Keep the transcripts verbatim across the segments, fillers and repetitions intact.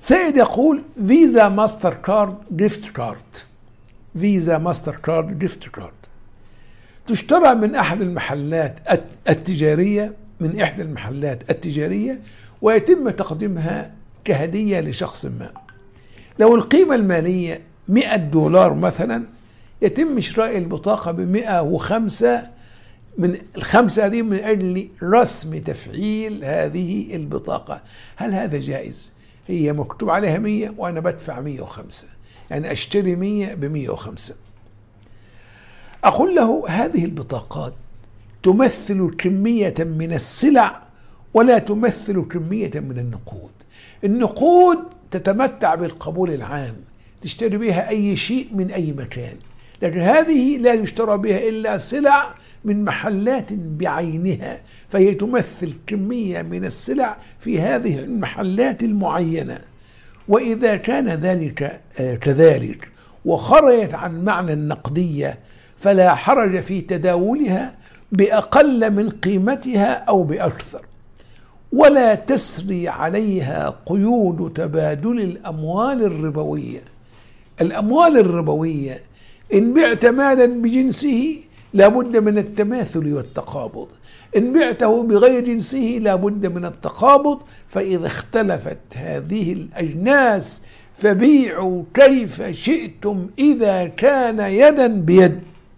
سائد يقول فيزا ماستر كارد جيفت كارد. فيزا ماستر كارد جيفت كارد تشترى من أحد المحلات التجارية من إحدى المحلات التجارية ويتم تقديمها كهدية لشخص ما. لو القيمة المالية مئة دولار مثلا، يتم شراء البطاقة بمئة وخمسة، من الخمسة هذه من أجل رسم تفعيل هذه البطاقة. هل هذا جائز؟ هي مكتوب عليها مية وأنا بدفع مية وخمسة، يعني أشتري مية بمية وخمسة. أقول له هذه البطاقات تمثل كمية من السلع ولا تمثل كمية من النقود. النقود تتمتع بالقبول العام، تشتري بها أي شيء من أي مكان، لكن هذه لا يشترى بها إلا سلع من محلات بعينها، فهي تمثل كمية من السلع في هذه المحلات المعينة. وإذا كان ذلك كذلك وخرجت عن معنى النقدية فلا حرج في تداولها بأقل من قيمتها أو بأكثر، ولا تسري عليها قيود تبادل الأموال الربوية. الأموال الربوية إن بعت مالا بجنسه لابد من التماثل والتقابض، إن بعته بغير جنسه لابد من التقابض. فإذا اختلفت هذه الأجناس فبيعوا كيف شئتم إذا كان يدا بيد.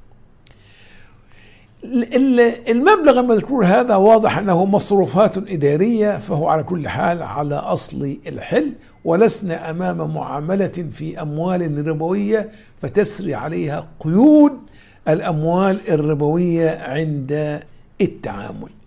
المبلغ المذكور هذا واضح أنه مصروفات إدارية، فهو على كل حال على أصل الحل، ولسنا أمام معاملة في أموال ربوية فتسري عليها قيود الأموال الربوية عند التعامل.